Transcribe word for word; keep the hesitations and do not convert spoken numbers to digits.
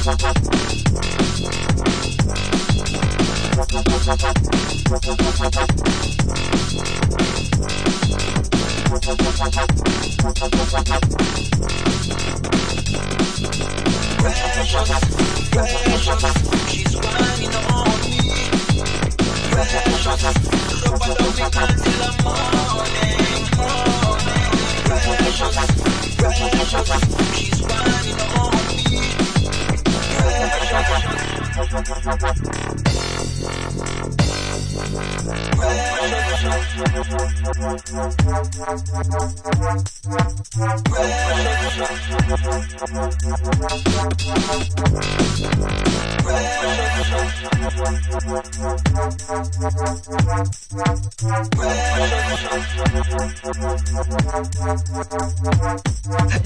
she's whining on me. Precious, love about me until the morning, morning. Precious, precious, she's whining on me. Precious.